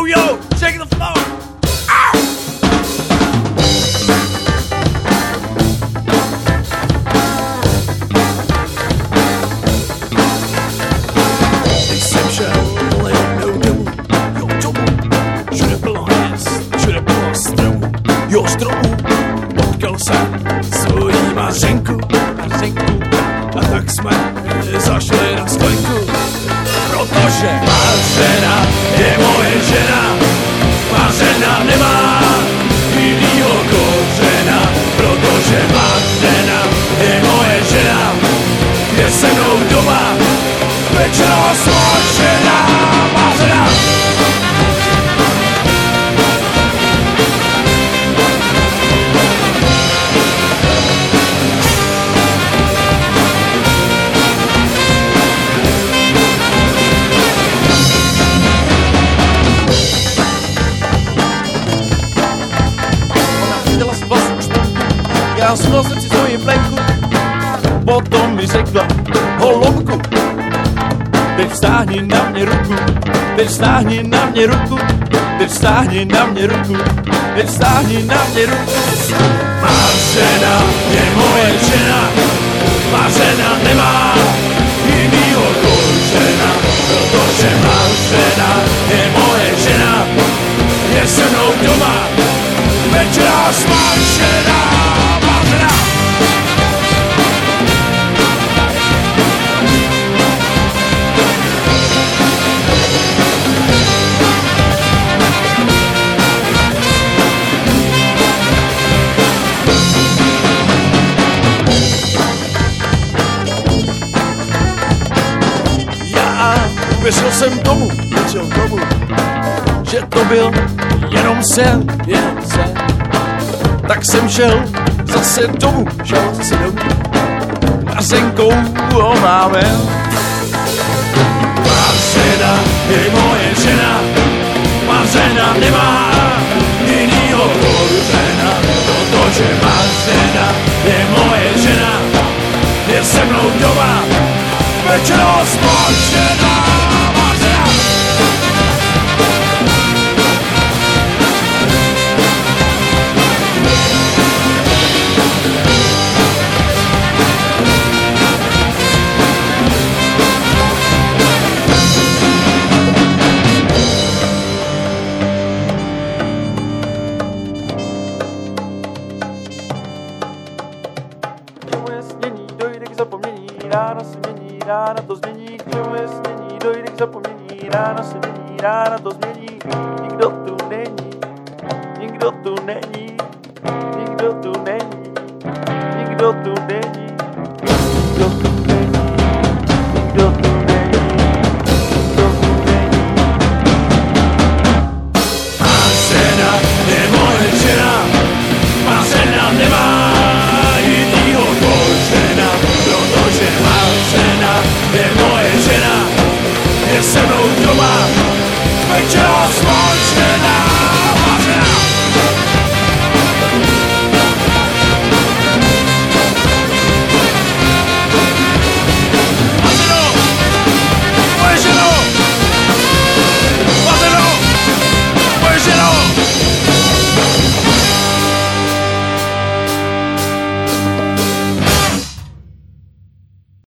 yo, shake the floor. Když jsem šel jednou domů, jo domů, všude bylo hvězd, všude bylo stromů, jo stromů, potkal jsem svojí Mařenku, a tak jsme zašli na sklenku, protože Mařena je moje žena, Mařena nemá jinýho kořena, protože Mařena je moje žena, je se mnou doma, večera smažená Mařena. Já sunul jsem si svoji plenku, potom mi řekla, holubku, teď vstáhni na mě ruku, teď vstáhni na mě ruku, teď vstáhni na mě ruku, teď vstáhni na mě ruku. Mařena je moje žena, Mařena nemá jinýho kořena, protože Mařena je moje žena, je se mnou doma, večera smažená. Věřil jsem tomu, že to byl jenom sen, tak jsem šel zase domů, Mařenkou ho máme. Mařena je moje žena, Mařena nemá jinýho kořena, protože Mařena je moje žena, je se mnou doma, večera smažená. Ráno se mění, ráno to změní, k čemu je snění, dojde k zapomnění, ráno se mění, ráno to změní, nikdo tu není, nikdo tu není, nikdo tu není, nikdo tu není.